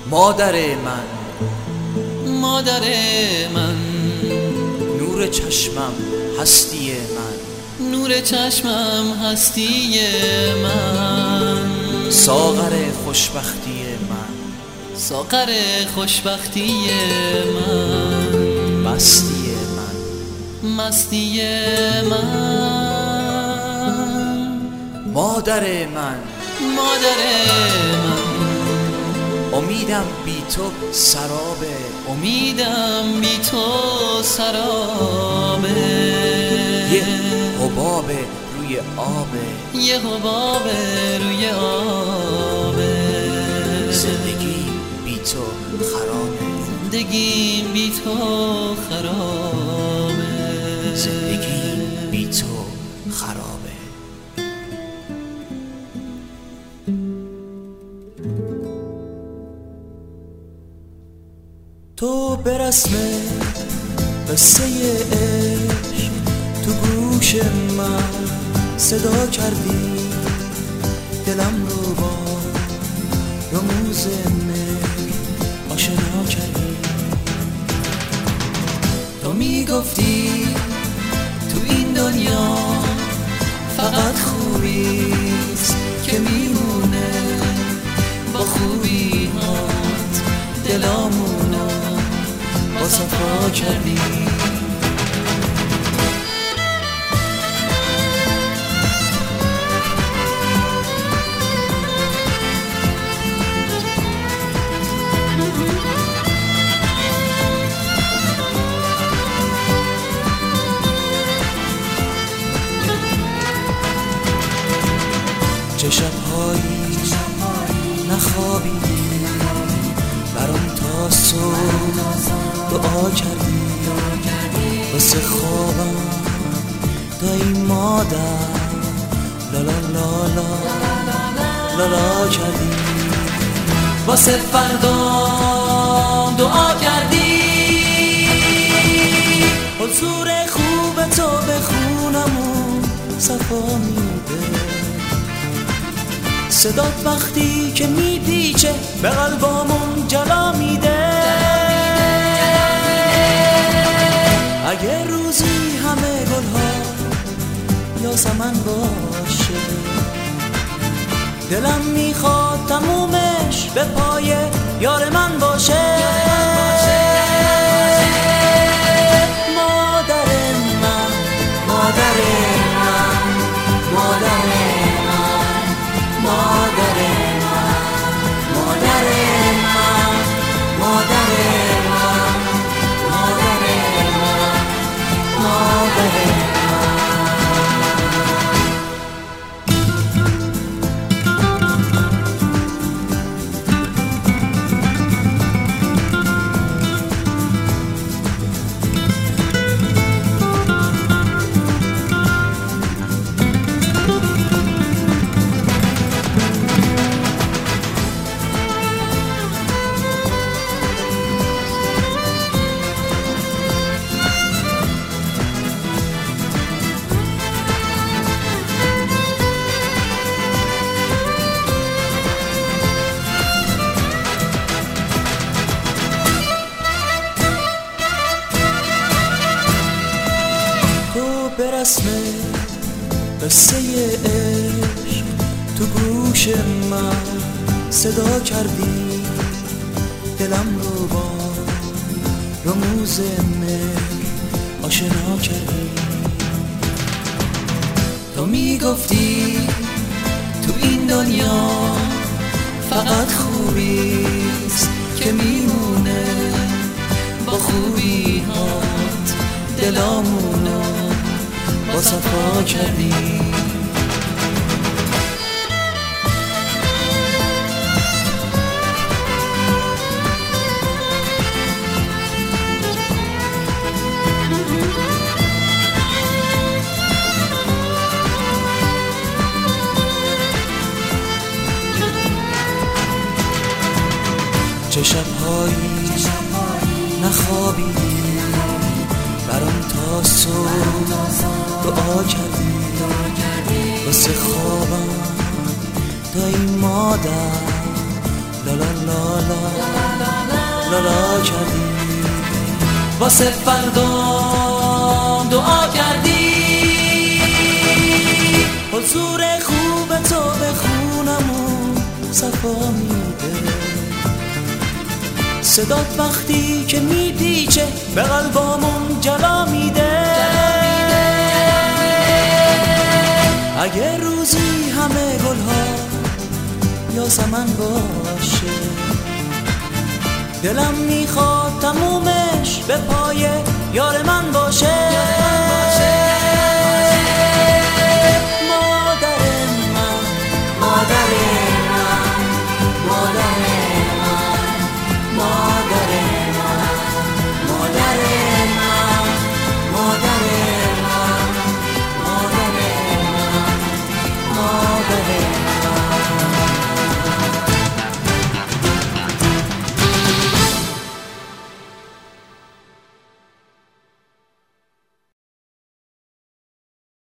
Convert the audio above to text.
مادر من، مادر من، نور چشمم هستی من، نور چشمم هستی من، ساغر خوشبختی من، ساغر خوشبختی من، مستی من، مستی من، مادر من، مادر من، امیدم بی تو سرابه، امیدم بی تو سرابه، یه حباب روی آبه، یه حباب روی آبه، زندگی بی تو خرابه، زندگیم بی تو خرابه، زندگی بی تو خرابه. تو به رسم قصه عشق تو گوش من صدا کردی، دلم رو با رموز مهر آشنا کردی. تو میگفتی تو این دنیا فقط خوبیست که میمونه، با خوبی هات دلامونو با صفا کردی. چه شب‌هایی نخوابیدی، برام تا صبح دعا کردی، واسه خوابم دایی مادر لالا لالا لالا کردی، واسه فردام دعا کردی، حضور خوب تو به خونمون صفا میده، صدات وقتی که میپیچه به قلبامون جلا میده. اگه روزی همه گلها یاسمن باشه، دلم میخواد تمومش به پای یار من باشه. مادر من، مادر من، مادر من، مادر من، مادر من، مادر من، مادر من، مادر من. به رسم قصه عشق تو گوش من صدا کردی، دلم رو با رموز مهر آشنا کردی. تو میگفتی تو این دنیا فقط خوبیست که میمونه، با خوبی هات دلامونو با صفا کردی. چه شب‌هایی نخوابیدی، برام تا صبح دعا کردی، واسه خوابم دایی مادر لالا لا لا لا کردی، واسه فردا دعا کردی. حضور خوب تو به خونمون صفا میده، صدات وقتی که میپیچه به قلبامون جلا میده. اگه روزی همه گلها یاسمن باشه، دلم میخواد تمومش به پای یار من باشه.